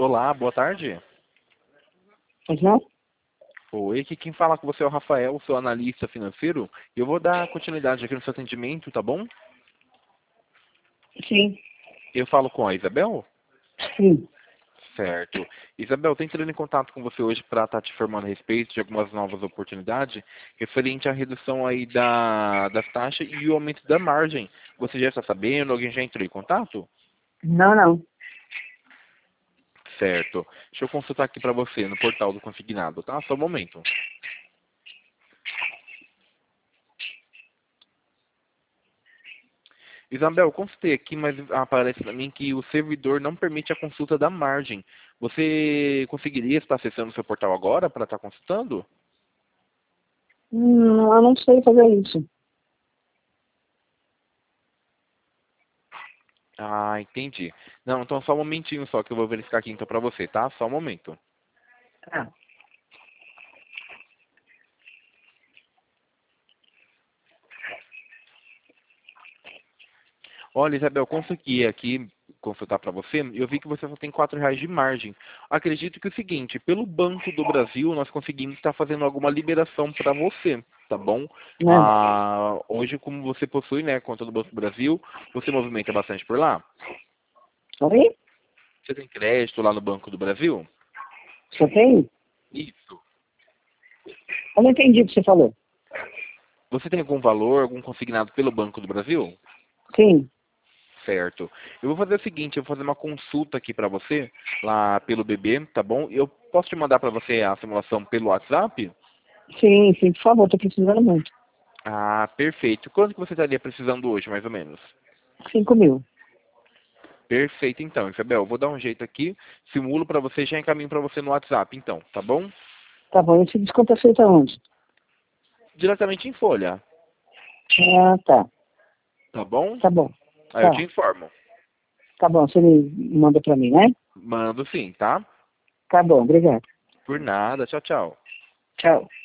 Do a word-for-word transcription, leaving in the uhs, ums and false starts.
Olá, boa tarde. Uhum. Oi, aqui quem fala com você é o Rafael, sou analista financeiro, e eu vou dar continuidade aqui no seu atendimento, tá bom? Sim, Eu falo com a Isabel? sim. Certo. Isabel, estou entrando em contato com você hoje para estar te informando a respeito de algumas novas oportunidades referente à redução aí da, das taxas e o aumento da margem. Você já está sabendo? Alguém já entrou em contato? Não, não. Certo. Deixa eu consultar aqui para você no portal do Consignado, tá? Só um momento. Isabel, consultei aqui, mas aparece para mim que o servidor não permite a consulta da margem. Você conseguiria estar acessando o seu portal agora para estar consultando? Hum, eu não sei fazer isso. Ah, entendi. Não, então só um momentinho só que eu vou verificar aqui então para você, tá? Só um momento. Ah, Olha, Isabel, consegui aqui consultar para você e eu vi que você só tem quatro reais de margem. Acredito que é o seguinte, pelo Banco do Brasil nós conseguimos estar fazendo alguma liberação para você, tá bom? né? Ah, hoje, como você possui, né, conta do Banco do Brasil, você movimenta bastante por lá? Oi? Você tem crédito lá no Banco do Brasil? Você tem? Isso. Eu não entendi o que você falou. Você tem algum valor, algum consignado pelo Banco do Brasil? Sim, Certo. Eu vou fazer o seguinte, eu vou fazer uma consulta aqui para você, lá pelo B B, tá bom? Eu posso te mandar para você a simulação pelo WhatsApp? sim, sim, por favor, tô precisando muito. Ah, perfeito. Quanto que você estaria precisando hoje, mais ou menos? Cinco mil. Perfeito, então, Isabel. Eu vou dar um jeito aqui, simulo para você e já encaminho para você no WhatsApp, então, tá bom? Tá bom, esse desconto é feito aonde? Diretamente em folha, Ah, tá. tá bom? Tá bom. Aí eu te Tá. informo. Tá bom, você me manda pra mim, né? Mando sim, tá? Tá bom, obrigado. Por nada. Tchau, tchau. Tchau.